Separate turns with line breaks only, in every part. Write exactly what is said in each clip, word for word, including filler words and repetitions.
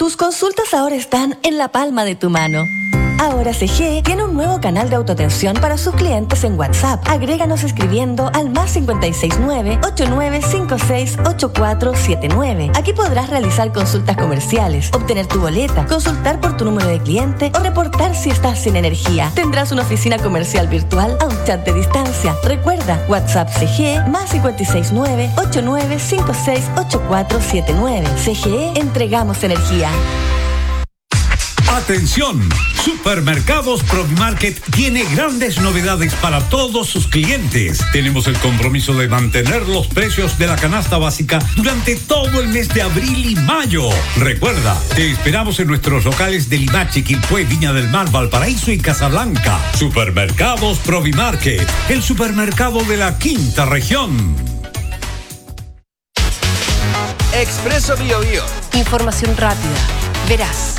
Tus consultas ahora están en la palma de tu mano. Ahora C G tiene un nuevo canal de autoatención para sus clientes en WhatsApp. Agréganos escribiendo al más cinco seis nueve, ocho nueve cinco seis, ocho cuatro siete nueve. Aquí podrás realizar consultas comerciales, obtener tu boleta, consultar por tu número de cliente o reportar si estás sin energía. Tendrás una oficina comercial virtual a un chat de distancia. Recuerda, WhatsApp C G más cinco seis nueve, ocho nueve cinco seis, ocho cuatro siete nueve. C G E, entregamos energía.
¡Atención! Supermercados Provimarket tiene grandes novedades para todos sus clientes. Tenemos el compromiso de mantener los precios de la canasta básica durante todo el mes de abril y mayo. Recuerda, te esperamos en nuestros locales de Limache, Quilpué, Viña del Mar, Valparaíso y Casablanca. Supermercados Provimarket, el supermercado de la quinta región.
Expreso Bio Bio.
Información rápida, veraz.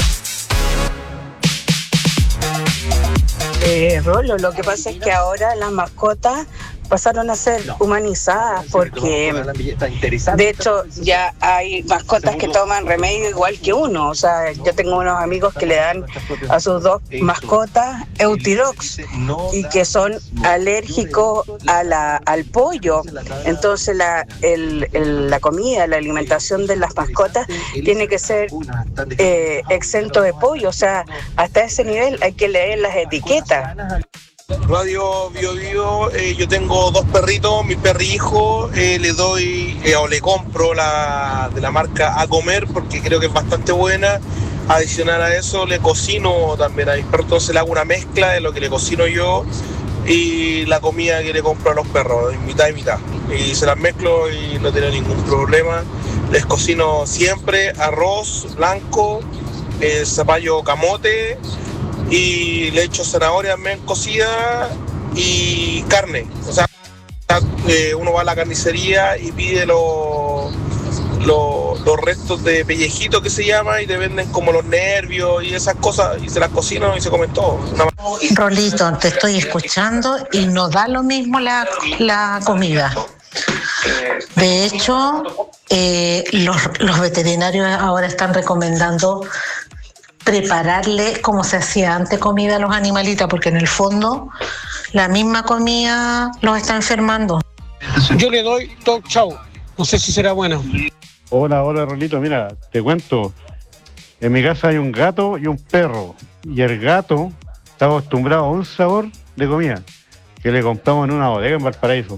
Eh, Rolo, lo que pasa es que ahora las mascotas pasaron a ser humanizadas porque de hecho ya hay mascotas que toman remedio igual que uno. O sea, yo tengo unos amigos que le dan a sus dos mascotas Eutirox y que son alérgicos a la, al pollo. Entonces la, el, el, la comida, la alimentación de las mascotas tiene que ser eh, exento de pollo. O sea, hasta ese nivel hay que leer las etiquetas.
Radio Bio Bio, eh, yo tengo dos perritos, mi perrijo, eh, le doy eh, o le compro la de la marca A Comer porque creo que es bastante buena. Adicional a eso le cocino también a mis perros, entonces le hago una mezcla de lo que le cocino yo y la comida que le compro a los perros, mitad y mitad. Y se las mezclo y no tengo ningún problema. Les cocino siempre arroz blanco, eh, zapallo camote, y le echo zanahoria bien cocida y carne. O sea, eh, uno va a la carnicería y pide los lo, los restos de pellejito que se llama y te venden como los nervios y esas cosas y se las cocinan y se comen todo. Una...
Rolito, te estoy escuchando y no da lo mismo la, la comida. De hecho, eh, los, los veterinarios ahora están recomendando prepararle como se hacía antes comida a los animalitos, porque en el fondo la misma comida los está enfermando.
Yo le doy Talk Chow, no sé si será bueno.
Hola, hola Rolito, mira, te cuento, en mi casa hay un gato y un perro, y el gato está acostumbrado a un sabor de comida que le compramos en una bodega en Valparaíso.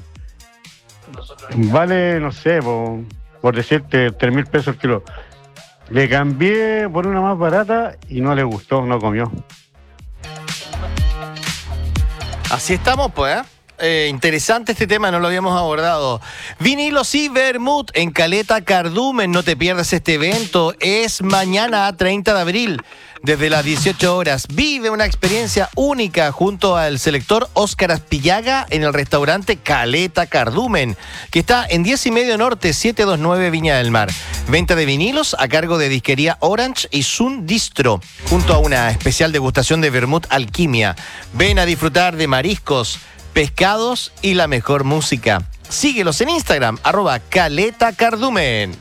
Vale, no sé, por, por decirte, tres mil pesos el kilo. Le cambié por una más barata y no le gustó, no comió.
Así estamos, pues, ¿eh? Eh, interesante este tema, no lo habíamos abordado. Vinilos y Vermut en Caleta Cardumen, no te pierdas este evento. Es mañana, treinta de abril, desde las dieciocho horas. Vive una experiencia única junto al selector Óscar Aspillaga en el restaurante Caleta Cardumen, que está en diez y medio Norte, setecientos veintinueve Viña del Mar. Venta de vinilos a cargo de Disquería Orange y Sun Distro, junto a una especial degustación de Vermut Alquimia. Ven a disfrutar de mariscos, pescados y la mejor música. Síguelos en Instagram, arroba Caleta Cardumen.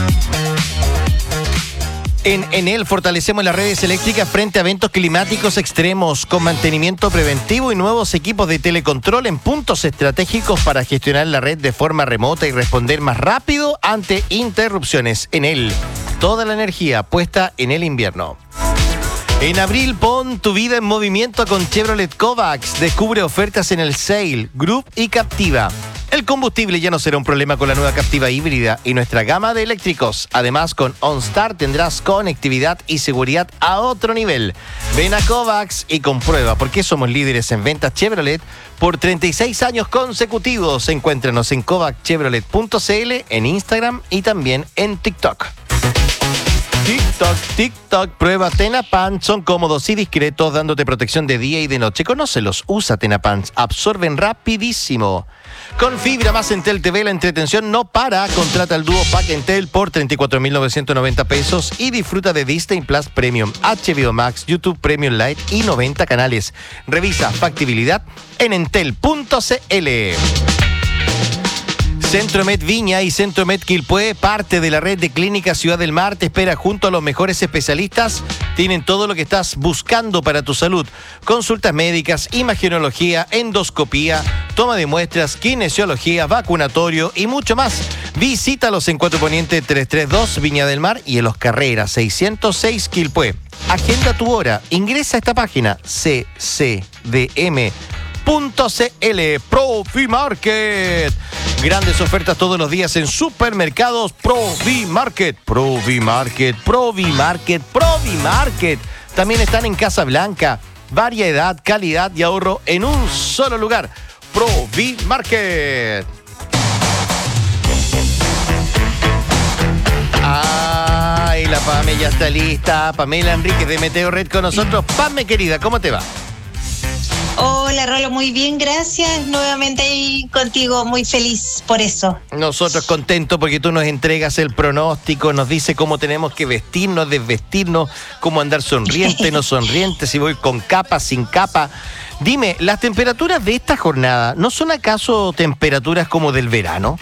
En Enel fortalecemos las redes eléctricas frente a eventos climáticos extremos con mantenimiento preventivo y nuevos equipos de telecontrol en puntos estratégicos para gestionar la red de forma remota y responder más rápido ante interrupciones. Enel, toda la energía puesta en el invierno. En abril, pon tu vida en movimiento con Chevrolet Kovacs. Descubre ofertas en el Sail, Group y Captiva. El combustible ya no será un problema con la nueva Captiva híbrida y nuestra gama de eléctricos. Además, con OnStar tendrás conectividad y seguridad a otro nivel. Ven a Kovacs y comprueba por qué somos líderes en ventas Chevrolet por treinta y seis años consecutivos. Encuéntranos en kovac chevrolet punto c l, en Instagram y también en TikTok. TikTok, TikTok, prueba Tenapants, son cómodos y discretos, dándote protección de día y de noche. Conócelos, usa Tenapants, absorben rapidísimo. Con fibra más Entel T V, la entretención no para. Contrata el dúo Pack Entel por treinta y cuatro mil novecientos noventa pesos y disfruta de Disney Plus Premium, H B O Max, YouTube Premium Lite y noventa canales. Revisa factibilidad en entel punto c l. Centromed Viña y Centromed Quilpué, parte de la red de Clínica Ciudad del Mar, te espera junto a los mejores especialistas. Tienen todo lo que estás buscando para tu salud. Consultas médicas, imagenología, endoscopía, toma de muestras, kinesiología, vacunatorio y mucho más. Visítalos en Cuatro Poniente trescientos treinta y dos Viña del Mar y en Los Carreras seiscientos seis Quilpué. Agenda tu hora. Ingresa a esta página c c d m punto c l. Provimarket. Grandes ofertas todos los días en supermercados Provimarket. Provimarket, Provimarket, Provimarket. También están en Casablanca. Variedad, calidad y ahorro en un solo lugar. Provimarket. Ay, la Pame ya está lista. Pamela Enríquez de Meteo Red con nosotros. Pame, querida, ¿cómo te va?
Hola, Rolo, muy bien, gracias. Nuevamente ahí contigo, muy feliz por eso.
Nosotros contentos porque tú nos entregas el pronóstico, nos dice cómo tenemos que vestirnos, desvestirnos, cómo andar sonriente, no sonriente, si voy con capa, sin capa. Dime, ¿las temperaturas de esta jornada no son acaso temperaturas como del verano?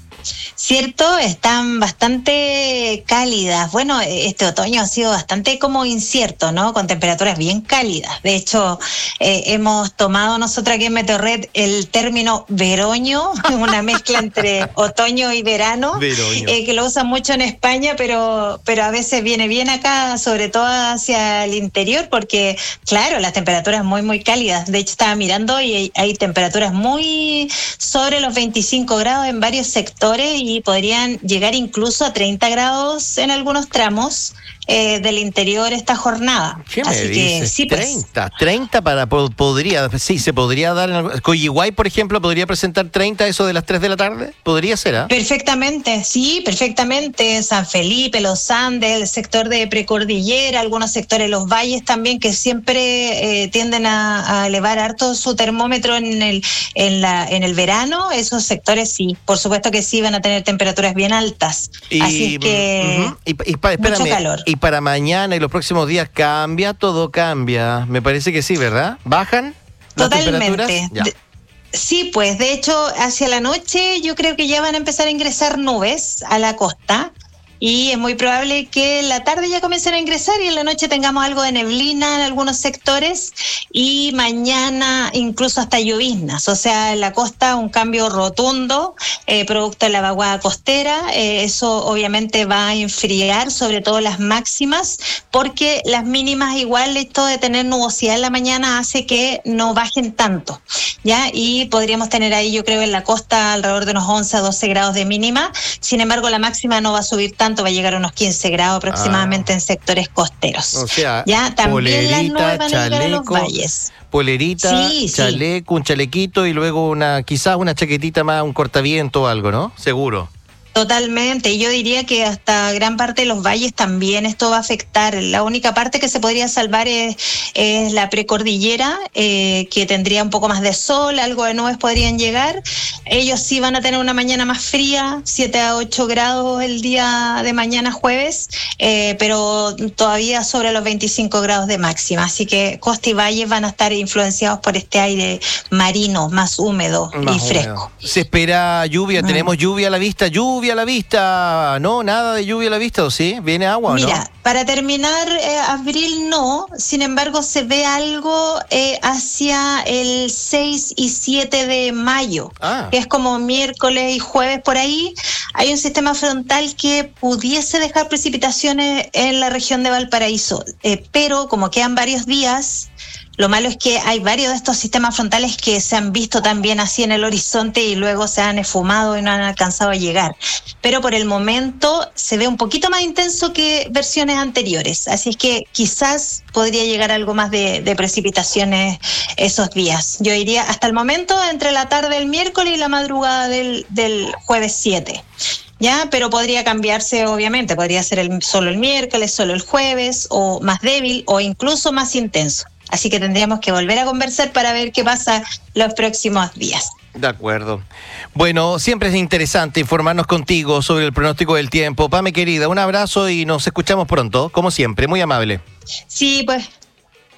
Cierto, están bastante cálidas. Bueno, este otoño ha sido bastante como incierto, ¿no? Con temperaturas bien cálidas. De hecho, eh, hemos tomado nosotros aquí en Meteorred el término veroño, una mezcla entre otoño y verano, eh, que lo usan mucho en España, pero, pero a veces viene bien acá, sobre todo hacia el interior, porque, claro, las temperaturas muy, muy cálidas. De hecho, estaba mirando y hay, hay temperaturas muy sobre los veinticinco grados en varios sectores y podrían llegar incluso a treinta grados en algunos tramos eh, del interior esta jornada.
¿Qué me
Así
dices?
que sí, pues.
treinta, treinta para, podría, sí, se podría dar, en Coyihuay, por ejemplo, podría presentar treinta eso de las tres de la tarde, podría ser, ¿ah? ¿eh?
Perfectamente, sí, perfectamente. San Felipe, Los Andes, el sector de precordillera, algunos sectores, los valles también, que siempre eh, tienden a, a elevar harto su termómetro en el, en la, en el verano. Esos sectores sí, por supuesto que sí van a tener temperaturas bien altas.
Y,
Así que
uh-huh. y, y pa, espérame,
mucho calor.
Y para mañana y los próximos días cambia, todo cambia. Me parece que sí, ¿verdad? ¿Bajan las
Totalmente.
temperaturas? Ya.
De, sí, pues de hecho hacia la noche yo creo que ya van a empezar a ingresar nubes a la costa. Y es muy probable que en la tarde ya comiencen a ingresar y en la noche tengamos algo de neblina en algunos sectores y mañana incluso hasta lloviznas. O sea, en la costa un cambio rotundo, eh, producto de la vaguada costera. Eh, eso obviamente va a enfriar sobre todo las máximas porque las mínimas igual esto de tener nubosidad en la mañana hace que no bajen tanto, ¿ya? Y podríamos tener ahí yo creo en la costa alrededor de unos once a doce grados de mínima. Sin embargo, la máxima no va a subir tanto. Va a llegar a unos quince grados aproximadamente ah. en sectores costeros.
O sea,
ya también las nubes van a
chaleco,
llegar a los valles.
Polerita,
sí,
chaleco,
sí.
un chalequito y luego una, quizás una chaquetita más, un cortaviento o algo, ¿no? Seguro.
Totalmente, y yo diría que hasta gran parte de los valles también esto va a afectar. La única parte que se podría salvar es, es la precordillera, eh, que tendría un poco más de sol, algo de nubes podrían llegar. Ellos sí van a tener una mañana más fría, siete a ocho grados el día de mañana jueves, eh, pero todavía sobre los veinticinco grados de máxima. Así que costa y valles van a estar influenciados por este aire marino, más húmedo más y fresco.
Húmedo. Se espera lluvia, mm. tenemos lluvia a la vista, lluvia a la vista, no, nada de lluvia a la vista, ¿o sí? ¿Viene agua o no?
Mira, para terminar, eh, abril no, sin embargo se ve algo eh, hacia el seis y siete de mayo, ah. que es como miércoles y jueves por ahí. Hay un sistema frontal que pudiese dejar precipitaciones en la región de Valparaíso, eh, pero como quedan varios días, lo malo es que hay varios de estos sistemas frontales que se han visto también así en el horizonte y luego se han esfumado y no han alcanzado a llegar. Pero por el momento se ve un poquito más intenso que versiones anteriores. Así es que quizás podría llegar algo más de, de precipitaciones esos días. Yo diría hasta el momento entre la tarde del miércoles y la madrugada del, del jueves siete. Ya, pero podría cambiarse obviamente. Podría ser el, solo el miércoles, solo el jueves, o más débil o incluso más intenso. Así que tendríamos que volver a conversar para ver qué pasa los próximos días.
De acuerdo. Bueno, siempre es interesante informarnos contigo sobre el pronóstico del tiempo. Pame, querida, un abrazo y nos escuchamos pronto, como siempre, muy amable.
Sí, pues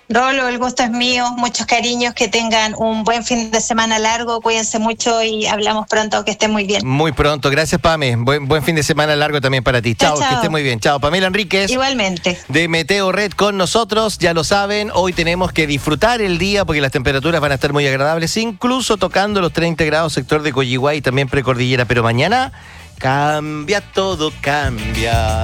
Rolo, el gusto es mío, muchos cariños, que tengan un buen fin de semana largo, cuídense mucho y hablamos pronto, que estén muy bien.
Muy pronto, gracias Pame, buen, buen fin de semana largo también para ti. Chao, chao, chao. Que estés muy bien. Chao, Pamela Enríquez.
Igualmente.
De Meteo Red con nosotros, ya lo saben, hoy tenemos que disfrutar el día porque las temperaturas van a estar muy agradables, incluso tocando los treinta grados sector de Coyihuay y también precordillera, pero mañana cambia, todo cambia.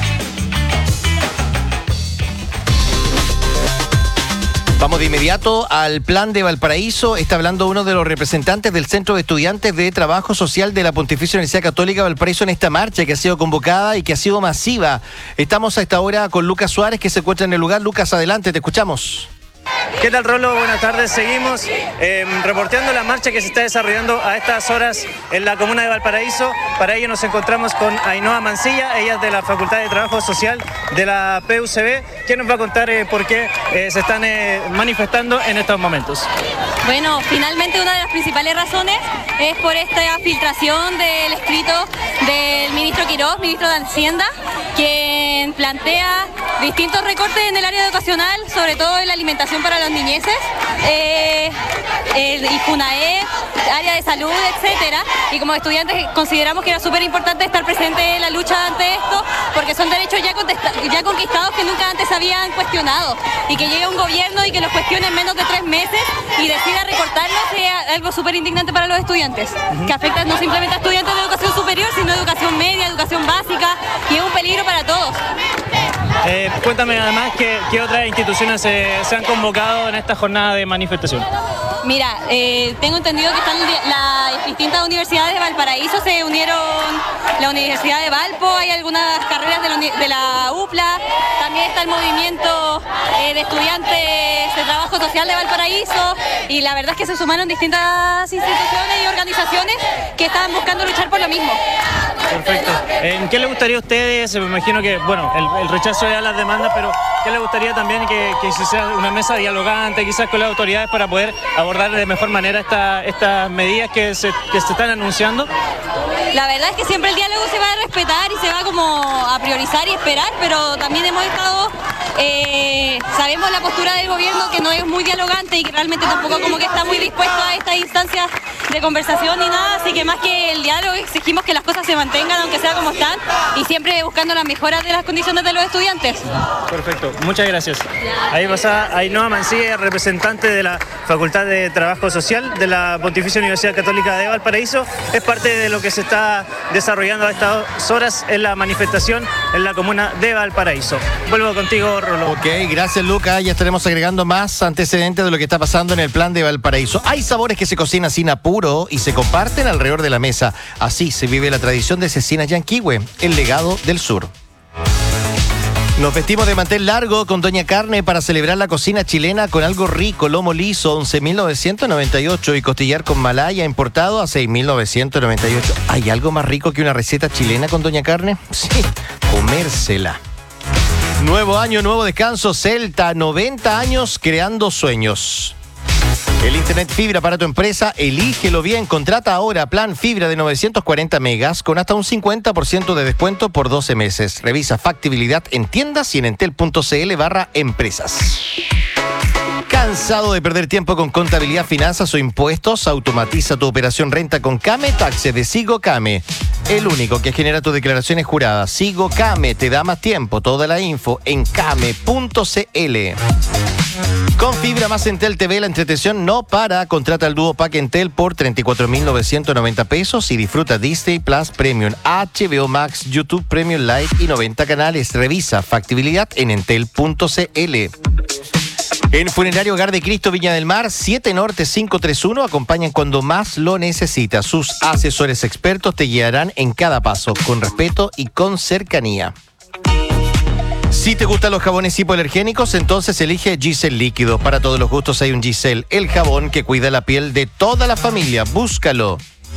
Vamos de inmediato al plan de Valparaíso. Está hablando uno de los representantes del Centro de Estudiantes de Trabajo Social de la Pontificia Universidad Católica de Valparaíso en esta marcha que ha sido convocada y que ha sido masiva. Estamos a esta hora con Lucas Suárez, que se encuentra en el lugar. Lucas, adelante, te escuchamos.
¿Qué tal, Rolo? Buenas tardes. Seguimos eh, reporteando la marcha que se está desarrollando a estas horas en la comuna de Valparaíso. Para ello nos encontramos con Ainhoa Mancilla, ella es de la Facultad de Trabajo Social de la P U C B, que nos va a contar eh, por qué eh, se están eh, manifestando en estos momentos.
Bueno, finalmente una de las principales razones es por esta filtración del escrito del ministro Quiroz, ministro de Hacienda, quien plantea distintos recortes en el área educacional, sobre todo en la alimentación para las niñeces, eh, el IFUNAE, área de salud, etcétera. Y como estudiantes consideramos que era súper importante estar presente en la lucha ante esto, porque son derechos ya, ya conquistados que nunca antes habían cuestionado. Y que llegue un gobierno y que los cuestione en menos de tres meses y decida recortarlos sea algo súper indignante para los estudiantes, uh-huh. que afecta no simplemente a estudiantes de educación superior, sino educación media, educación básica, y es un peligro para todos.
Eh, cuéntame además qué, qué otras instituciones se, se han convocado en esta jornada de manifestación.
Mira, eh, tengo entendido que están las distintas universidades de Valparaíso, se unieron la Universidad de Valpo, hay algunas carreras de la, de la U P L A, también está el movimiento eh, de estudiantes de trabajo social de Valparaíso, y la verdad es que se sumaron distintas instituciones y organizaciones que estaban buscando luchar por lo mismo.
Perfecto. ¿En qué le gustaría a ustedes? Me imagino que, bueno, el, el rechazo de las demandas, pero ¿qué le gustaría también que, que se sea una mesa dialogante, quizás con las autoridades, para poder abordar de mejor manera esta, estas medidas que se, que se están anunciando?
La verdad es que siempre el diálogo se va a respetar y se va como a priorizar y esperar, pero también hemos estado, eh, sabemos la postura del gobierno, que no es muy dialogante y que realmente tampoco como que está muy dispuesto a estas instancias de conversación ni nada, así que más que el diálogo exigimos que las cosas se mantengan aunque sea como están y siempre buscando las mejoras de las condiciones de los estudiantes.
Perfecto, muchas gracias. Ahí pasa Ainhoa Mancilla, representante de la Facultad de Trabajo Social de la Pontificia Universidad Católica de Valparaíso. Es parte de lo que se está desarrollando a estas horas en la manifestación en la comuna de Valparaíso. Vuelvo contigo, Rolo.
Ok, gracias, Luca. Ya estaremos agregando más antecedentes de lo que está pasando en el plan de Valparaíso. Hay sabores que se cocinan sin apuro y se comparten alrededor de la mesa. Así se vive la tradición de Cecinas Yanquihue, el legado del sur. Nos vestimos de mantel largo con Doña Carne para celebrar la cocina chilena con algo rico, lomo liso, once mil novecientos noventa y ocho, y costillar con malaya importado a seis mil novecientos noventa y ocho. ¿Hay algo más rico que una receta chilena con Doña Carne? Sí, comérsela. Nuevo año, nuevo descanso, Celta, noventa años creando sueños. El Internet Fibra para tu empresa, elígelo bien. Contrata ahora plan fibra de novecientos cuarenta megas con hasta un cincuenta por ciento de descuento por doce meses. Revisa factibilidad en tiendas y en entel.cl barra empresas. ¿Cansado de perder tiempo con contabilidad, finanzas o impuestos? Automatiza tu operación renta con Came Taxe de Sigo Came. El único que genera tus declaraciones juradas. Sigo Came, te da más tiempo. Toda la info en came punto cl. Con fibra más Entel T V, la entretención no para. Contrata el dúo pack Entel por treinta y cuatro mil novecientos noventa pesos y disfruta Disney Plus Premium, H B O Max, YouTube Premium Live y noventa canales. Revisa factibilidad en entel punto cl. En Funerario Hogar de Cristo Viña del Mar, siete Norte cinco tres uno, acompañan cuando más lo necesitas. Sus asesores expertos te guiarán en cada paso, con respeto y con cercanía. Si te gustan los jabones hipoalergénicos, entonces elige Gisel Líquido. Para todos los gustos hay un Gisel, el jabón que cuida la piel de toda la familia. Búscalo.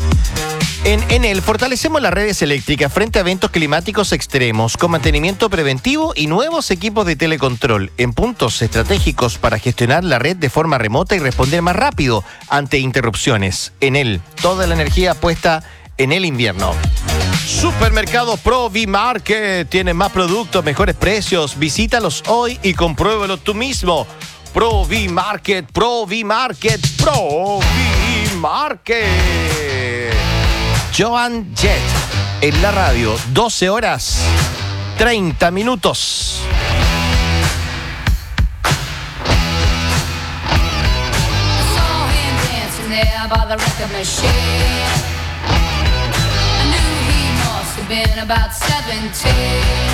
En Enel fortalecemos las redes eléctricas frente a eventos climáticos extremos con mantenimiento preventivo y nuevos equipos de telecontrol en puntos estratégicos para gestionar la red de forma remota y responder más rápido ante interrupciones. Enel, toda la energía puesta en el invierno. Supermercados Provimarket tienen más productos, mejores precios. Visítalos hoy y compruébalo tú mismo. Provi Market, Provi Market, Provi Market. Joan Jett en la radio, doce horas, treinta minutos.
By the record machine, I knew he must have been about seventeen.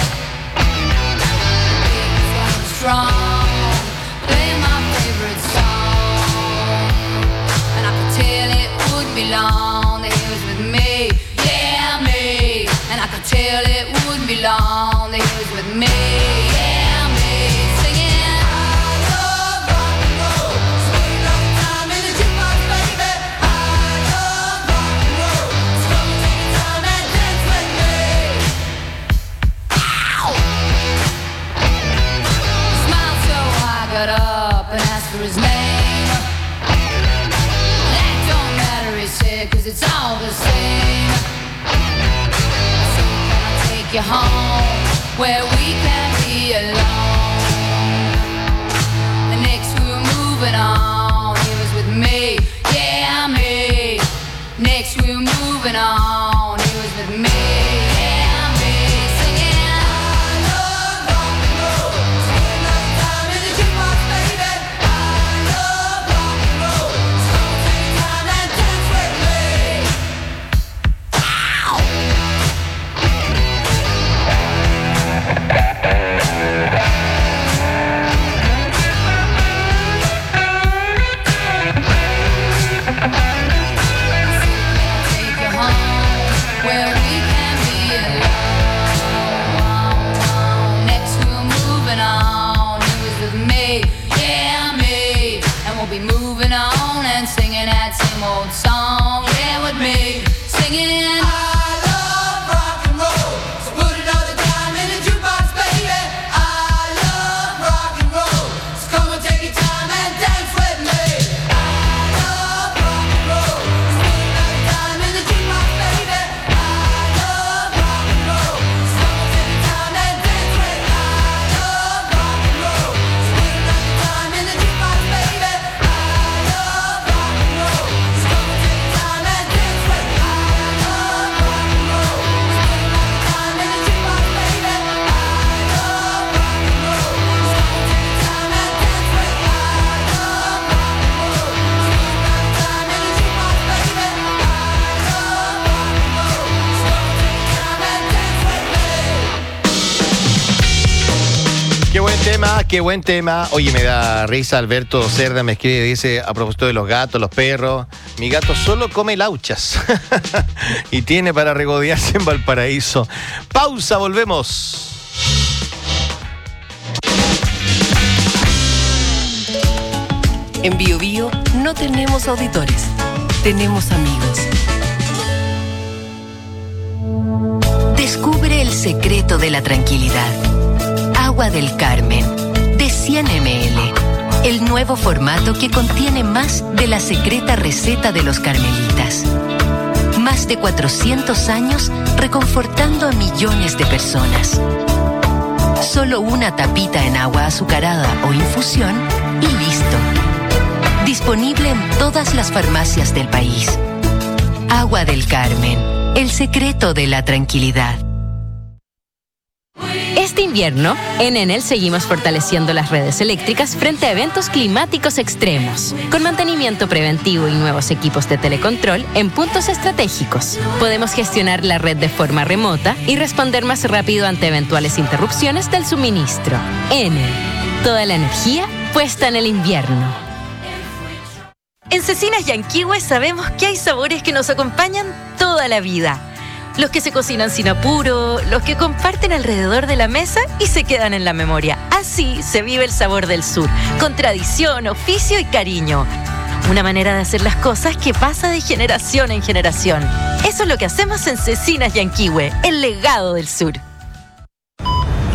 He was strong, playing my favorite song, and I could tell it wouldn't be long that he was with me, yeah me. And I could tell it wouldn't be long that he was with me, yeah me. Singing. Got up and asked for his name. That don't matter, he said, cause it's all the same. So can I take you home where we can be alone? The next we were moving on, he was with me, yeah me. Next we were moving on, he was with me, yeah me. Singing. Old song, yeah, with me singing. I love rock and roll, so put another dime in the jukebox, baby. I love rock and roll, so come and take your time and dance with me. I love rock and roll, so put another dime in the jukebox, baby. I love rock and roll, so come and take your time and dance with me. I love rock and roll, so put another dime in the jukebox, baby. I love rock and roll.
Qué buen tema, qué buen tema. Oye, me da risa, Alberto Cerda me escribe y dice, a propósito de los gatos, los perros, mi gato solo come lauchas y tiene para regodearse en Valparaíso. Pausa, volvemos.
En Bio Bio no tenemos auditores, tenemos amigos.
Descubre el secreto de la tranquilidad. Agua del Carmen, de cien mililitros. El nuevo formato que contiene más de la secreta receta de los carmelitas. Más de cuatrocientos años reconfortando a millones de personas. Solo una tapita en agua azucarada o infusión y listo. Disponible en todas las farmacias del país. Agua del Carmen, el secreto de la tranquilidad.
Este invierno, en Enel seguimos fortaleciendo las redes eléctricas frente a eventos climáticos extremos, con mantenimiento preventivo y nuevos equipos de telecontrol en puntos estratégicos. Podemos gestionar la red de forma remota y responder más rápido ante eventuales interrupciones del suministro. Enel, toda la energía puesta en el invierno.
En Cecinas Yanquihue sabemos que hay sabores que nos acompañan toda la vida. Los que se cocinan sin apuro, los que comparten alrededor de la mesa y se quedan en la memoria. Así se vive el sabor del sur, con tradición, oficio y cariño. Una manera de hacer las cosas que pasa de generación en generación. Eso es lo que hacemos en Cecinas Yanquihue, el legado del sur.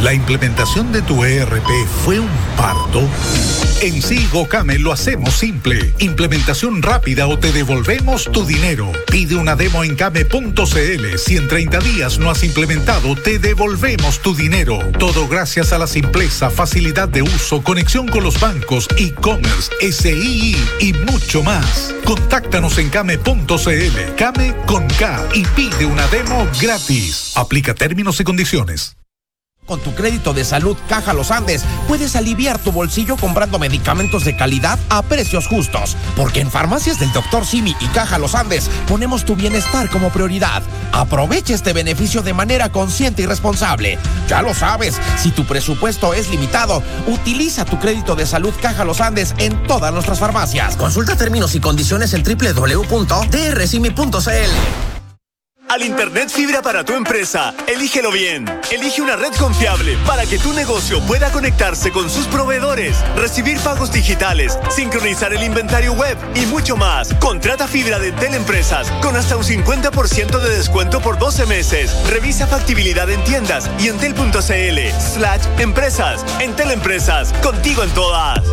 ¿La implementación de tu E R P fue un parto? En Silgocame lo hacemos simple. Implementación rápida o te devolvemos tu dinero. Pide una demo en came punto cl. Si en treinta días no has implementado, te devolvemos tu dinero. Todo gracias a la simpleza, facilidad de uso, conexión con los bancos, e-commerce, S I I y mucho más. Contáctanos en came punto cl. Came con K y pide una demo gratis. Aplica términos y condiciones.
Con tu crédito de salud Caja Los Andes puedes aliviar tu bolsillo comprando medicamentos de calidad a precios justos. Porque en Farmacias del doctor Simi y Caja Los Andes ponemos tu bienestar como prioridad. Aprovecha este beneficio de manera consciente y responsable. Ya lo sabes, si tu presupuesto es limitado, utiliza tu crédito de salud Caja Los Andes en todas nuestras farmacias. Consulta términos y condiciones en doble u doble u doble u punto d r simi punto c l.
Al Internet Fibra para tu empresa, elígelo bien. Elige una red confiable para que tu negocio pueda conectarse con sus proveedores, recibir pagos digitales, sincronizar el inventario web y mucho más. Contrata fibra de Entel Empresas con hasta un cincuenta por ciento de descuento por doce meses. Revisa factibilidad en tiendas y entel punto cl slash empresas. Entel Empresas, contigo en todas.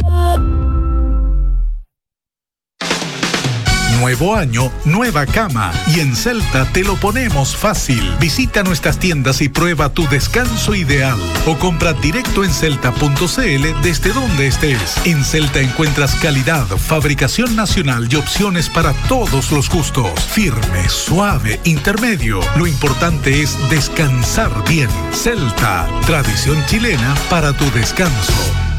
Nuevo año, nueva cama. Y en Celta te lo ponemos fácil. Visita nuestras tiendas y prueba tu descanso ideal. O compra directo en celta punto cl desde donde estés. En Celta encuentras calidad, fabricación nacional y opciones para todos los gustos. Firme, suave, intermedio. Lo importante es descansar bien. Celta, tradición chilena para tu descanso.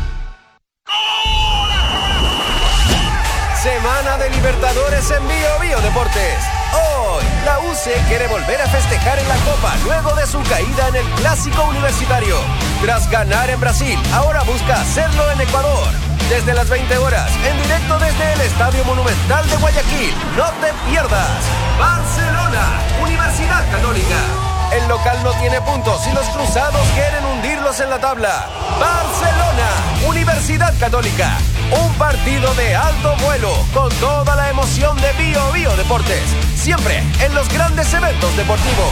Semana de Libertadores en Bio Bio Deportes. Hoy, la U C quiere volver a festejar en la Copa luego de su caída en el Clásico Universitario. Tras ganar en Brasil, ahora busca hacerlo en Ecuador. Desde las veinte horas, en directo desde el Estadio Monumental de Guayaquil. No te pierdas. Barcelona, Universidad Católica. El local no tiene puntos y los cruzados quieren hundirlos en la tabla. Barcelona, Universidad Católica. Un partido de alto vuelo con toda la emoción de Bio Bio Deportes. Siempre en los grandes eventos deportivos.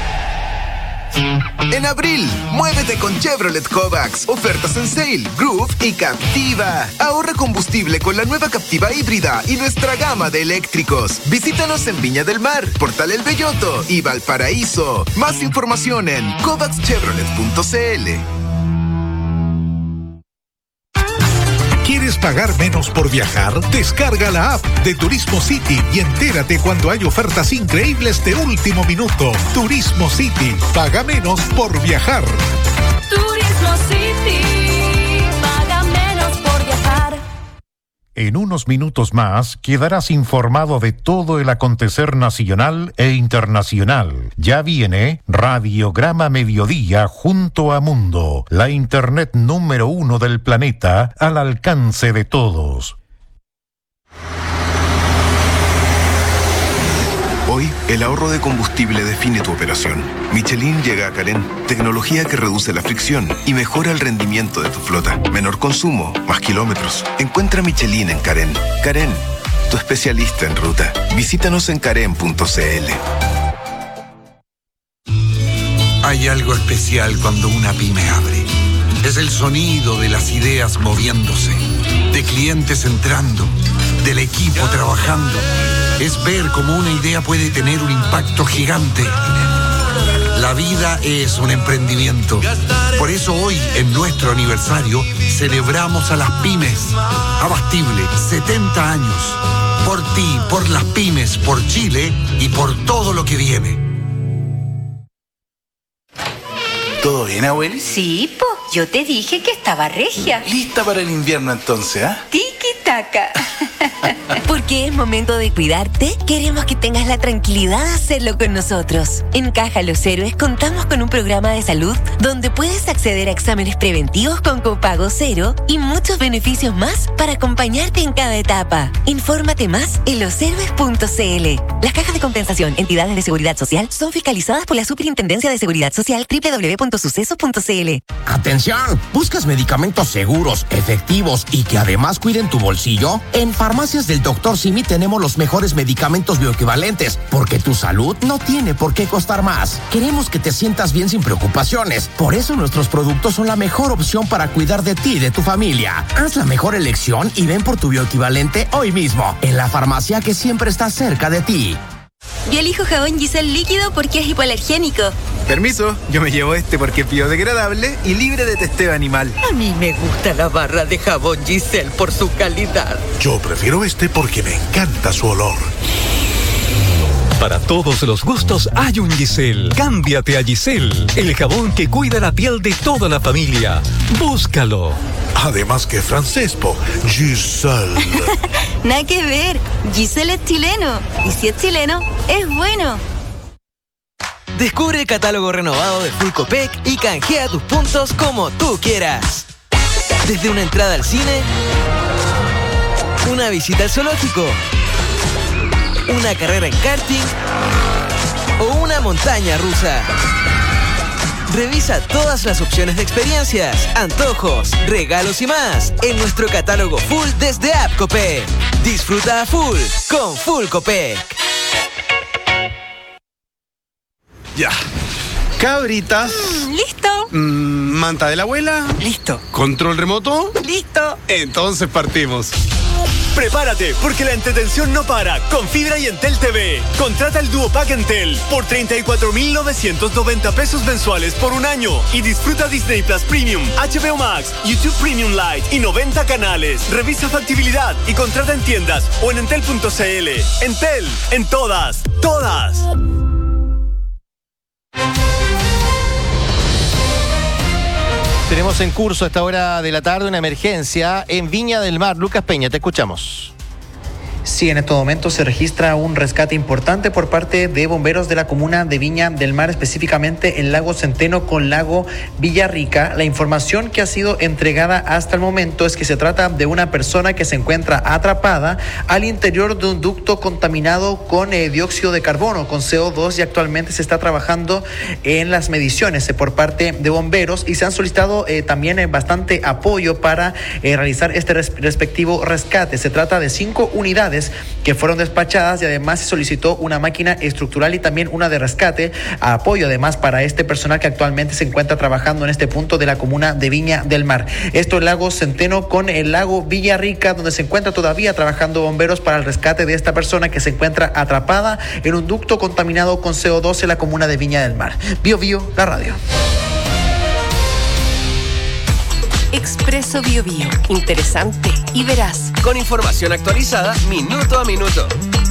En abril, muévete con Chevrolet Kovacs. Ofertas en Sale, Groove y Captiva. Ahorra combustible con la nueva Captiva híbrida y nuestra gama de eléctricos. Visítanos en Viña del Mar, Portal El Belloto y Valparaíso. Más información en kovacs chevrolet punto cl.
¿Quieres pagar menos por viajar? Descarga la app de Turismo City y entérate cuando hay ofertas increíbles de último minuto. Turismo City. Paga menos por viajar.
Turismo City. Paga menos por viajar.
En unos minutos más quedarás informado de todo el acontecer nacional e internacional. Ya viene Radiograma Mediodía junto a Mundo, la internet número uno del planeta al alcance de todos.
Hoy, el ahorro de combustible define tu operación. Michelin llega a Carén, tecnología que reduce la fricción y mejora el rendimiento de tu flota. Menor consumo, más kilómetros. Encuentra Michelin en Carén. Carén, tu especialista en ruta. Visítanos en carén punto cl.
Hay algo especial cuando una pyme abre. Es el sonido de las ideas moviéndose, de clientes entrando, del equipo trabajando. Es ver cómo una idea puede tener un impacto gigante. La vida es un emprendimiento. Por eso hoy, en nuestro aniversario, celebramos a las pymes. Abastible, setenta años. Por ti, por las pymes, por Chile y por todo lo que viene.
¿Todo bien, abueli?
Sí, po. Yo te dije que estaba regia.
Lista para el invierno entonces, ¿ah? ¿eh?
Tiki-taka.
Porque es momento de cuidarte, queremos que tengas la tranquilidad de hacerlo con nosotros. En Caja Los Héroes contamos con un programa de salud donde puedes acceder a exámenes preventivos con copago cero y muchos beneficios más para acompañarte en cada etapa. Infórmate más en los héroes punto cl. Las cajas de compensación, entidades de seguridad social, son fiscalizadas por la Superintendencia de Seguridad Social doble u doble u doble u punto suceso punto cl.
¡Atención! ¿Buscas medicamentos seguros, efectivos y que además cuiden tu bolsillo? bolsillo? En Farmacias del doctor Simi tenemos los mejores medicamentos bioequivalentes, porque tu salud no tiene por qué costar más. Queremos que te sientas bien sin preocupaciones. Por eso nuestros productos son la mejor opción para cuidar de ti y de tu familia. Haz la mejor elección y ven por tu bioequivalente hoy mismo, en la farmacia que siempre está cerca de ti.
Yo elijo jabón Giselle líquido porque es hipoalergénico.
Permiso, yo me llevo este porque es biodegradable y libre de testeo animal.
A mí me gusta la barra de jabón Giselle por su calidad.
Yo prefiero este porque me encanta su olor.
Para todos los gustos hay un Giselle. Cámbiate a Giselle, el jabón que cuida la piel de toda la familia. Búscalo.
Además que francés, po. Giselle.
Nada que ver. Giselle es chileno. Y si es chileno, es bueno.
Descubre el catálogo renovado de Full Copec y canjea tus puntos como tú quieras. Desde una entrada al cine, una visita al zoológico, una carrera en karting o una montaña rusa. Revisa todas las opciones de experiencias, antojos, regalos y más en nuestro catálogo full desde App Copec. Disfruta a full con Full Copec.
Ya. Cabritas.
Mm, listo.
Mm, manta de la abuela.
Listo.
Control remoto.
Listo.
Entonces partimos.
Prepárate, porque la entretención no para con Fibra y Entel T V. Contrata el Duo Pack Entel por treinta y cuatro mil novecientos noventa pesos mensuales por un año y disfruta Disney Plus Premium, H B O Max, YouTube Premium Lite y noventa canales. Revisa factibilidad y contrata en tiendas o en entel punto c l. Entel, en todas, todas.
Tenemos en curso a esta hora de la tarde una emergencia en Viña del Mar. Lucas Peña, te escuchamos.
Sí, en estos momentos se registra un rescate importante por parte de bomberos de la comuna de Viña del Mar, específicamente el lago Centeno con lago Villarrica. La información que ha sido entregada hasta el momento es que se trata de una persona que se encuentra atrapada al interior de un ducto contaminado con eh, dióxido de carbono, con C O dos, y actualmente se está trabajando en las mediciones eh, por parte de bomberos y se han solicitado eh, también eh, bastante apoyo para eh, realizar este res- respectivo rescate. Se trata de cinco unidades que fueron despachadas y además se solicitó una máquina estructural y también una de rescate, a apoyo además para este personal que actualmente se encuentra trabajando en este punto de la comuna de Viña del Mar. Esto es el lago Centeno con el lago Villarrica, donde se encuentra todavía trabajando bomberos para el rescate de esta persona que se encuentra atrapada en un ducto contaminado con C O dos en la comuna de Viña del Mar. Bio Bio, la radio.
Expreso Bio Bio. Interesante y veraz.
Con información actualizada minuto a minuto.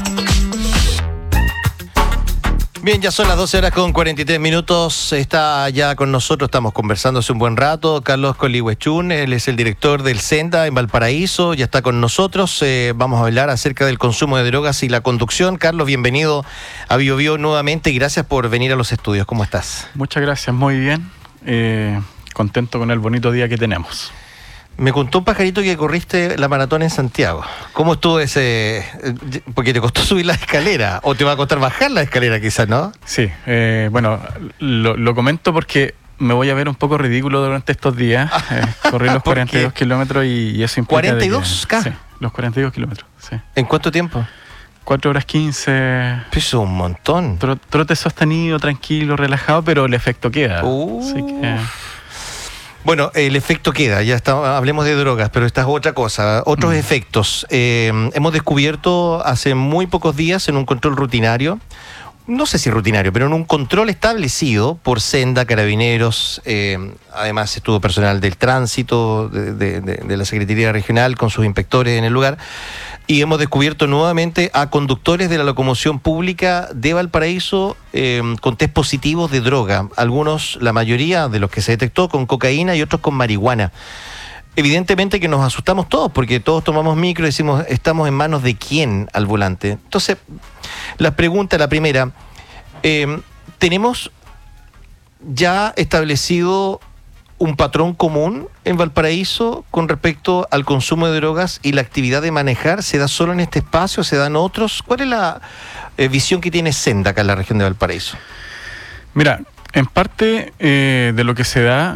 Bien, ya son las doce horas con cuarenta y tres minutos. Está ya con nosotros, estamos conversando hace un buen rato. Carlos Colihuechún, él es el director del Senda en Valparaíso, ya está con nosotros. Eh, vamos a hablar acerca del consumo de drogas y la conducción. Carlos, bienvenido a Bio Bio nuevamente y gracias por venir a los estudios. ¿Cómo estás?
Muchas gracias, muy bien. Eh, contento con el bonito día que tenemos.
Me contó un pajarito que corriste la maratón en Santiago. ¿Cómo estuvo ese...? Porque te costó subir la escalera, o te va a costar bajar la escalera quizás, ¿no?
Sí, eh, bueno, lo, lo comento porque me voy a ver un poco ridículo durante estos días. Eh, corrí los cuarenta y dos kilómetros y, y eso implica...
¿cuarenta y dos kilómetros?
Sí, los cuarenta y dos kilómetros, sí.
¿En cuánto tiempo?
cuatro horas quince.
Eso es un montón.
Tro, trote sostenido, tranquilo, relajado, pero el efecto queda.
Uh.
Así que...
Bueno, el efecto queda, ya está, hablemos de drogas, pero esta es otra cosa, otros mm. efectos. Eh, hemos descubierto hace muy pocos días en un control rutinario, no sé si rutinario, pero en un control establecido por Senda, Carabineros, eh, además estuvo personal del tránsito, de, de, de, de la Secretaría Regional con sus inspectores en el lugar, y hemos descubierto nuevamente a conductores de la locomoción pública de Valparaíso eh, con test positivos de droga. Algunos, la mayoría de los que se detectó con cocaína y otros con marihuana. Evidentemente que nos asustamos todos porque todos tomamos micro y decimos, ¿estamos en manos de quién al volante? Entonces, la pregunta, la primera, eh, ¿tenemos ya establecido un patrón común en Valparaíso con respecto al consumo de drogas y la actividad de manejar? ¿Se da solo en este espacio? ¿Se da en otros? ¿Cuál es la eh, visión que tiene Senda acá en la región de Valparaíso?
Mira, en parte eh, de lo que se da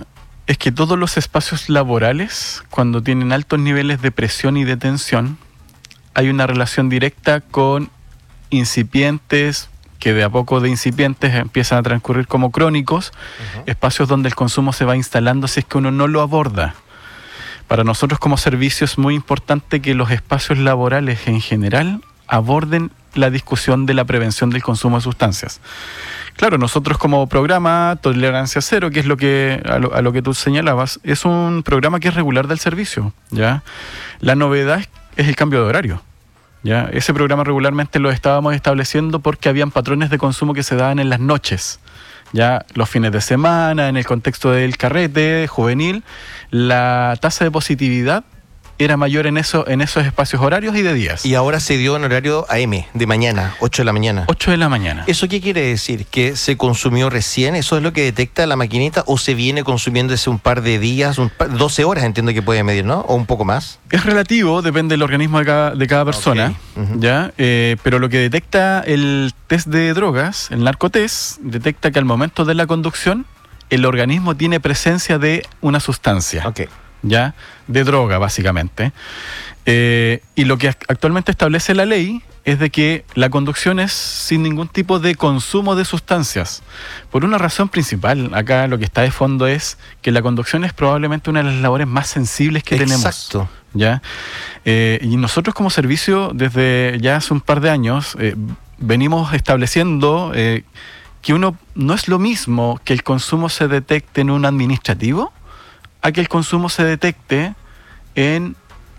es que todos los espacios laborales, cuando tienen altos niveles de presión y de tensión, hay una relación directa con incipientes, que de a poco de incipientes empiezan a transcurrir como crónicos, uh-huh. espacios donde el consumo se va instalando si es que uno no lo aborda. Para nosotros como servicio es muy importante que los espacios laborales en general aborden la discusión de la prevención del consumo de sustancias. Claro, nosotros como programa Tolerancia Cero, que es lo que a lo, a lo que tú señalabas, es un programa que es regular del servicio, ¿ya? La novedad es, es el cambio de horario, ¿ya? Ese programa regularmente lo estábamos estableciendo porque habían patrones de consumo que se daban en las noches, ya los fines de semana, en el contexto del carrete juvenil, la tasa de positividad era mayor en eso, en esos espacios horarios y de días.
Y ahora se dio en horario A M, de mañana, ocho de la mañana.
ocho de la mañana.
¿Eso qué quiere decir? ¿Que se consumió recién? ¿Eso es lo que detecta la maquinita? ¿O se viene consumiendo desde un par de días, un par, doce horas entiendo que puede medir, ¿no? ¿O un poco más?
Es relativo, depende del organismo de cada, de cada persona, okay. uh-huh. ¿ya? Eh, pero lo que detecta el test de drogas, el narcotest, detecta que al momento de la conducción, el organismo tiene presencia de una sustancia.
Ok.
¿Ya? De droga, básicamente. Eh, y lo que actualmente establece la ley es de que la conducción es sin ningún tipo de consumo de sustancias. Por una razón principal, acá lo que está de fondo es que la conducción es probablemente una de las labores más sensibles que
Exacto.
tenemos. Exacto. ¿Ya? Eh, y nosotros como servicio, desde ya hace un par de años, eh, venimos estableciendo eh, que uno no es lo mismo que el consumo se detecte en un administrativo a que el consumo se detecte en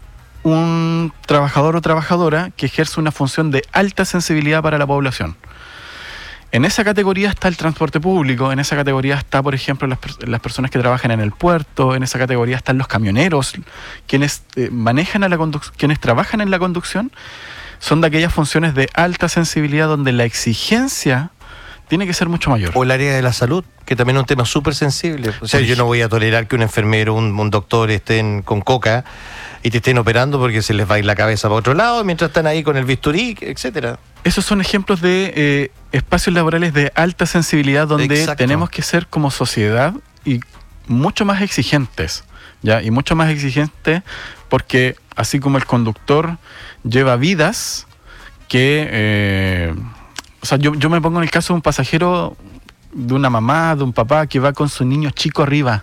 un trabajador o trabajadora que ejerce una función de alta sensibilidad para la población. En esa categoría está el transporte público, en esa categoría está, por ejemplo, las, las personas que trabajan en el puerto, en esa categoría están los camioneros, quienes eh, manejan a la conduc- quienes trabajan en la conducción, son de aquellas funciones de alta sensibilidad donde la exigencia tiene que ser mucho mayor.
O el área de la salud, que también es un tema súper sensible. O sea, yo no voy a tolerar que un enfermero, un, un doctor estén con coca y te estén operando porque se les va a ir la cabeza para otro lado mientras están ahí con el bisturí, etcétera.
Esos son ejemplos de eh, espacios laborales de alta sensibilidad donde
Exacto.
tenemos que ser como sociedad y mucho más exigentes, ¿ya? Y mucho más exigentes porque así como el conductor lleva vidas que... Eh, O sea, yo, yo me pongo en el caso de un pasajero, de una mamá, de un papá que va con su niño chico arriba.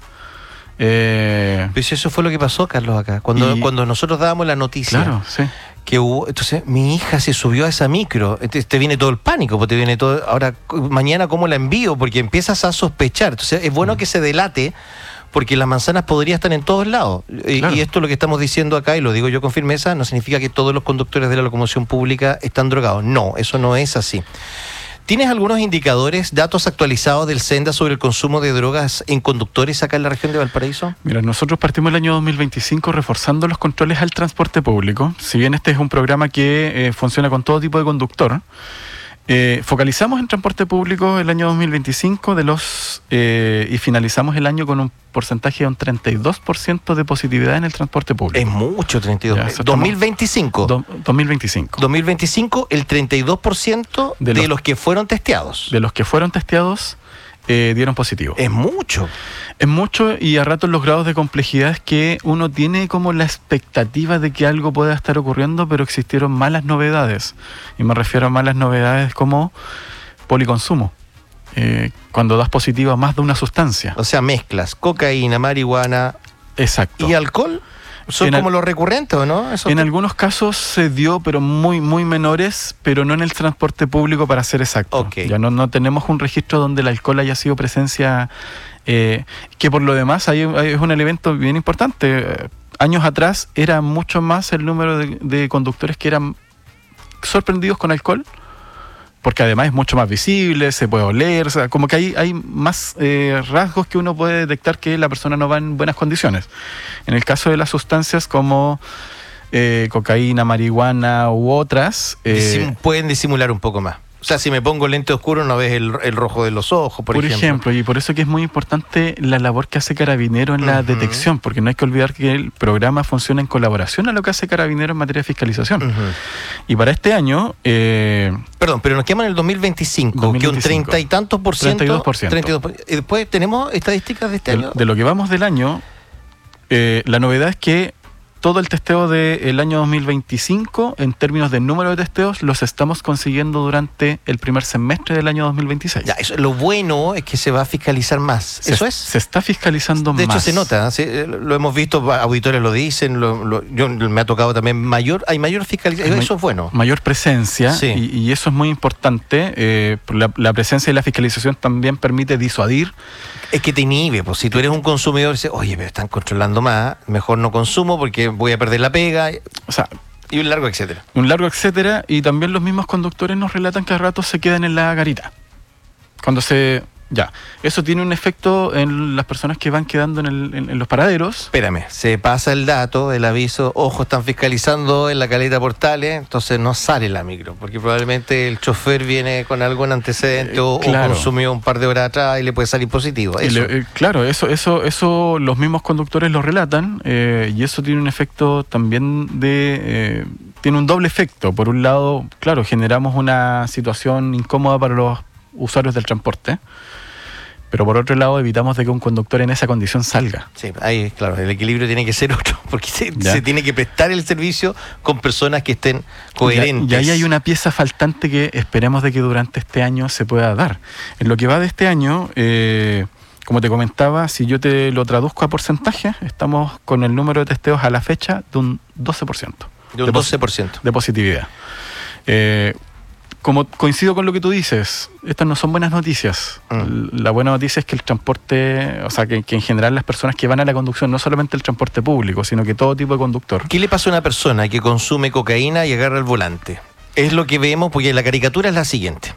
Eh,
pues eso fue lo que pasó, Carlos, acá. Cuando,
y,
cuando nosotros dábamos la noticia
claro, sí.
que hubo... Entonces, mi hija se subió a esa micro. Te, te viene todo el pánico, porque te viene todo... Ahora, mañana, ¿cómo la envío? Porque empiezas a sospechar. Entonces, es bueno mm. que se delate, porque las manzanas podrían estar en todos lados. Claro. Y, y esto lo que estamos diciendo acá, y lo digo yo con firmeza, no significa que todos los conductores de la locomoción pública están drogados. No, eso no es así. ¿Tienes algunos indicadores, datos actualizados del Senda sobre el consumo de drogas en conductores acá en la región de Valparaíso?
Mira, nosotros partimos el año dos mil veinticinco reforzando los controles al transporte público. Si bien este es un programa que eh, funciona con todo tipo de conductor, Eh, focalizamos en transporte público el año dos mil veinticinco de los eh, y finalizamos el año con un porcentaje de un treinta y dos por ciento de positividad en el transporte público.
Es mucho, treinta y dos por ciento. ¿dos mil veinticinco?
Do, dos mil veinticinco.
dos mil veinticinco, el treinta y dos por ciento de, de los, los que fueron testeados.
De los que fueron testeados eh, dieron positivo.
Es mucho.
Es mucho y a ratos los grados de complejidad es que uno tiene como la expectativa de que algo pueda estar ocurriendo, pero existieron malas novedades. Y me refiero a malas novedades como policonsumo. Eh, cuando das positivo a más de una sustancia.
O sea, mezclas cocaína, marihuana.
Exacto.
¿Y alcohol? ¿Son en como al, los recurrentes o no? ¿Eso
en
te...
algunos casos se dio, pero muy muy menores, pero no en el transporte público para ser exacto.
Okay.
Ya no, no tenemos un registro donde el alcohol haya sido presencia, eh, que por lo demás hay, hay, es un elemento bien importante. Eh, años atrás era mucho más el número de, de conductores que eran sorprendidos con alcohol, porque además es mucho más visible, se puede oler, o sea, como que hay, hay más eh, rasgos que uno puede detectar que la persona no va en buenas condiciones. En el caso de las sustancias como eh, cocaína, marihuana u otras...
Eh, Disim- pueden disimular un poco más. O sea, si me pongo lente oscuro no ves el, el rojo de los ojos, por,
por
ejemplo.
ejemplo. Y por eso que es muy importante la labor que hace Carabinero en la
Uh-huh.
detección, porque no hay que olvidar que el programa funciona en colaboración a lo que hace Carabinero en materia de fiscalización.
Uh-huh.
Y para este año... Eh,
Perdón, pero nos queman en el dos mil veinticinco,
dos mil
que un
veinticinco.
treinta y tantos por ciento.
treinta y dos por ciento.
treinta y dos por ciento. Y después tenemos estadísticas de este
de,
año.
de lo que vamos del año, eh, la novedad es que todo el testeo del año dos mil veinticinco, en términos de número de testeos, los estamos consiguiendo durante el primer semestre del año dos mil veintiséis.
Ya, eso, lo bueno es que se va a fiscalizar más.
Se,
¿Eso es?
Se está fiscalizando
de
más.
De hecho, se nota. ¿Sí? Lo hemos visto, auditores lo dicen, lo, lo, yo me ha tocado también mayor, hay mayor fiscalización. Eso es bueno.
Mayor presencia,
sí.
y, y eso es muy importante. Eh, la, la presencia y la fiscalización también permite disuadir.
Es que te inhibe, pues si tú eres un consumidor y dices, oye, pero están controlando más, mejor no consumo porque voy a perder la pega.
O sea,
y un largo etcétera.
Un largo etcétera, y también los mismos conductores nos relatan que a ratos se quedan en la garita. Cuando se... Ya, eso tiene un efecto en las personas que van quedando en, el, en, en los paraderos.
Espérame, se pasa el dato, el aviso, ojo, están fiscalizando en la caleta Portales, entonces no sale la micro, porque probablemente el chofer viene con algún antecedente eh, o, claro. o consumió un par de horas atrás y le puede salir positivo. Eso.
Le, eh, claro, eso, eso, eso los mismos conductores lo relatan, eh, y eso tiene un efecto también de... Eh, tiene un doble efecto. Por un lado, claro, generamos una situación incómoda para los usuarios del transporte, pero por otro lado evitamos de que un conductor en esa condición salga.
Sí, ahí, claro, el equilibrio tiene que ser otro, porque se, se tiene que prestar el servicio con personas que estén coherentes.
Y, y ahí hay una pieza faltante que esperemos de que durante este año se pueda dar. En lo que va de este año, eh, como te comentaba, si yo te lo traduzco a porcentaje, estamos con el número de testeos a la fecha de un doce por ciento.
De un doce por ciento.
De positividad. Eh, Como coincido con lo que tú dices, estas no son buenas noticias. Mm. La buena noticia es que el transporte, o sea, que, que en general las personas que van a la conducción, no solamente el transporte público, sino que todo tipo de conductor.
¿Qué le pasa a una persona que consume cocaína y agarra el volante? Es lo que vemos, porque la caricatura es la siguiente.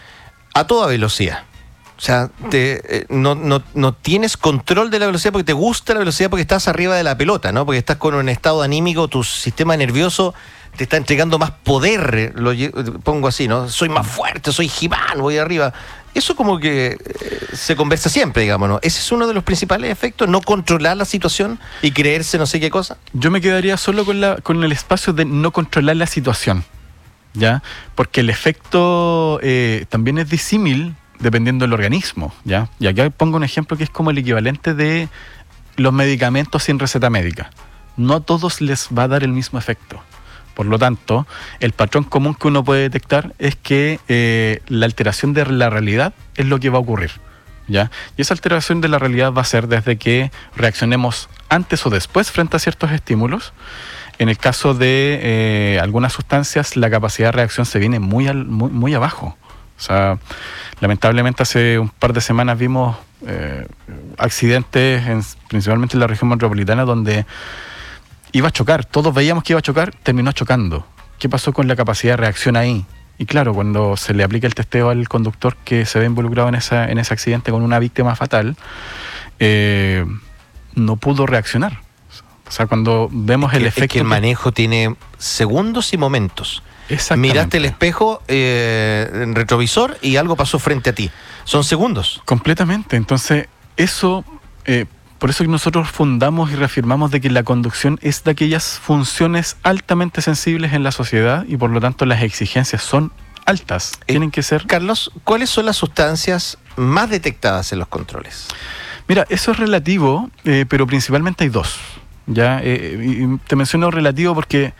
A toda velocidad. O sea, te, eh, no, no, no tienes control de la velocidad porque te gusta la velocidad porque estás arriba de la pelota, ¿no? Porque estás con un estado anímico, tu sistema nervioso te está entregando más poder, lo pongo así, ¿no? Soy más fuerte, soy He-Man, voy arriba. Eso como que eh, se conversa siempre, digamos, ¿no? Ese es uno de los principales efectos, no controlar la situación y creerse no sé qué cosa.
Yo me quedaría solo con, la, con el espacio de no controlar la situación, ¿ya? Porque el efecto eh, también es disímil dependiendo del organismo, ¿ya? Y acá pongo un ejemplo que es como el equivalente de los medicamentos sin receta médica. No a todos les va a dar el mismo efecto. Por lo tanto, el patrón común que uno puede detectar es que eh, la alteración de la realidad es lo que va a ocurrir, ¿ya? Y esa alteración de la realidad va a ser desde que reaccionemos antes o después frente a ciertos estímulos. En el caso de eh, algunas sustancias, la capacidad de reacción se viene muy, al, muy, muy abajo. O sea, lamentablemente hace un par de semanas vimos eh, accidentes, en, principalmente en la región metropolitana, donde iba a chocar, todos veíamos que iba a chocar, terminó chocando. ¿Qué pasó con la capacidad de reacción ahí? Y claro, cuando se le aplica el testeo al conductor que se ve involucrado en, esa, en ese accidente con una víctima fatal, eh, no pudo reaccionar. O sea, cuando vemos
es
el
que,
efecto...
Es que el manejo que... tiene segundos y momentos.
Exactamente.
Miraste el espejo, eh, en retrovisor, y algo pasó frente a ti. Son segundos.
Completamente. Entonces, eso... Eh, Por eso que nosotros fundamos y reafirmamos de que la conducción es de aquellas funciones altamente sensibles en la sociedad y por lo tanto las exigencias son altas. Eh, Tienen que ser...
Carlos, ¿cuáles son las sustancias más detectadas en los controles?
Mira, eso es relativo, eh, pero principalmente hay dos. ¿Ya? Eh, y te menciono relativo porque...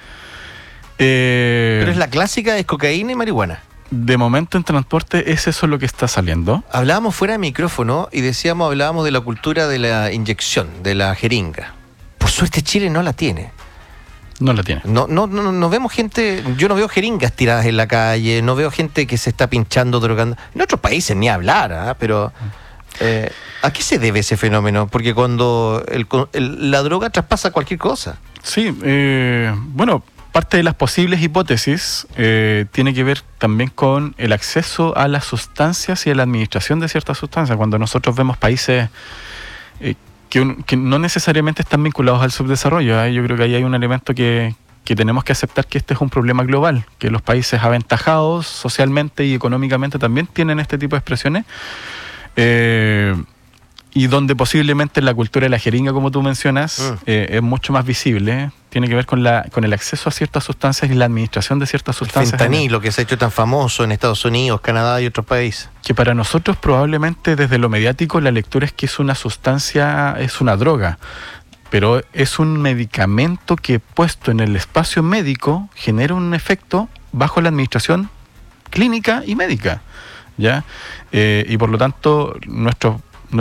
Eh,
pero es la clásica, es cocaína y marihuana.
De momento en transporte es eso lo que está saliendo.
Hablábamos fuera de micrófono y decíamos, hablábamos de la cultura de la inyección, de la jeringa. Por suerte Chile no la tiene.
No la tiene.
No, no, no, no vemos gente, yo no veo jeringas tiradas en la calle, no veo gente que se está pinchando, drogando. En otros países ni hablar, ¿eh? Pero eh, ¿a qué se debe ese fenómeno? Porque cuando el, el, la droga traspasa cualquier cosa.
Sí, eh, bueno... Parte de las posibles hipótesis eh, tiene que ver también con el acceso a las sustancias y a la administración de ciertas sustancias. Cuando nosotros vemos países eh, que, un, que no necesariamente están vinculados al subdesarrollo, ¿eh? Yo creo que ahí hay un elemento que, que tenemos que aceptar que este es un problema global, que los países aventajados socialmente y económicamente también tienen este tipo de expresiones, eh, y donde posiblemente la cultura de la jeringa, como tú mencionas, mm. eh, es mucho más visible. Tiene que ver con la con el acceso a ciertas sustancias y la administración de ciertas sustancias.
El fentanilo, que se ha hecho tan famoso en Estados Unidos, Canadá y otros países.
Que para nosotros probablemente desde lo mediático la lectura es que es una sustancia, es una droga, pero es un medicamento que puesto en el espacio médico genera un efecto bajo la administración clínica y médica, ¿ya? Eh, y por lo tanto nuestro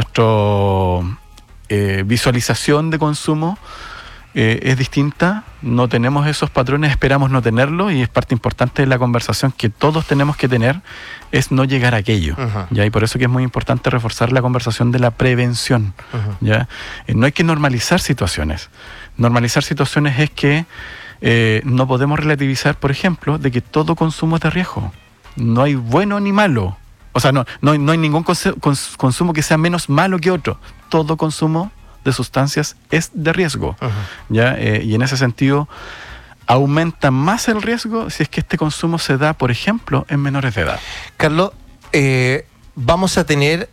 nuestro eh, visualización de consumo eh, es distinta, no tenemos esos patrones, esperamos no tenerlo, y es parte importante de la conversación que todos tenemos que tener, es no llegar a aquello, uh-huh. ¿ya? Y por eso que es muy importante reforzar la conversación de la prevención, uh-huh. ¿ya? Eh, no hay que normalizar situaciones. Normalizar situaciones es que eh, no podemos relativizar, por ejemplo, de que todo consumo es de riesgo. No hay bueno ni malo. O sea, no, no, no hay ningún cons- cons- consumo que sea menos malo que otro. Todo consumo de sustancias es de riesgo. Uh-huh. ¿Ya? Eh, y en ese sentido, aumenta más el riesgo si es que este consumo se da, por ejemplo, en menores de edad.
Carlos, eh, ¿vamos a tener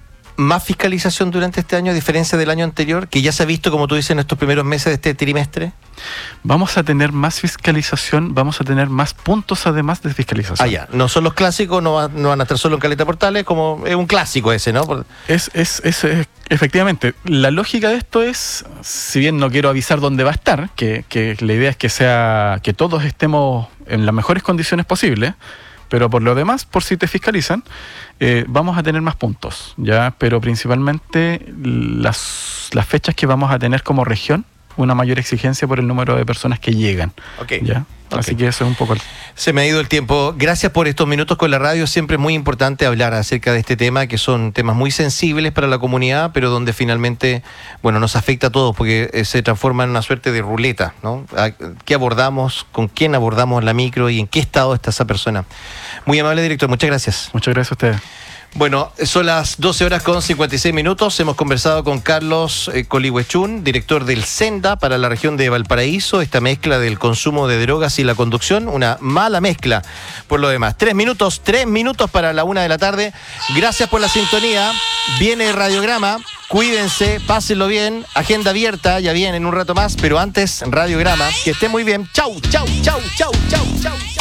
más fiscalización durante este año a diferencia del año anterior, que ya se ha visto, como tú dices, en estos primeros meses de este trimestre?
Vamos a tener más fiscalización, vamos a tener más puntos además de fiscalización.
Ah, ya. No son los clásicos, no, va, no van a estar solo en Caleta Portales, como es un clásico ese, ¿no? Por...
Es, es, es, es, efectivamente. La lógica de esto es, si bien no quiero avisar dónde va a estar, que, que la idea es que sea, que todos estemos en las mejores condiciones posibles, pero por lo demás, por si te fiscalizan, eh, vamos a tener más puntos, ¿ya? Pero principalmente las, las fechas que vamos a tener como región, una mayor exigencia por el número de personas que llegan.
Okay.
¿Ya? Okay. Así que eso es un poco... El...
Se me ha ido el tiempo. Gracias por estos minutos con la radio. Siempre es muy importante hablar acerca de este tema, que son temas muy sensibles para la comunidad, pero donde finalmente, bueno, nos afecta a todos, porque se transforma en una suerte de ruleta, ¿no? ¿Qué abordamos? ¿Con quién abordamos la micro? ¿Y en qué estado está esa persona? Muy amable, director. Muchas gracias.
Muchas gracias a ustedes.
Bueno, son las doce horas con cincuenta y seis minutos. Hemos conversado con Carlos eh, Colihuechún, director del SENDA para la región de Valparaíso. Esta mezcla del consumo de drogas y la conducción, una mala mezcla por lo demás. Tres minutos, tres minutos para la una de la tarde. Gracias por la sintonía. Viene Radiograma. Cuídense, pásenlo bien. Agenda abierta, ya viene en un rato más. Pero antes, Radiograma. Que esté muy bien. Chau, chau, chau, chau, chau, chau, chau.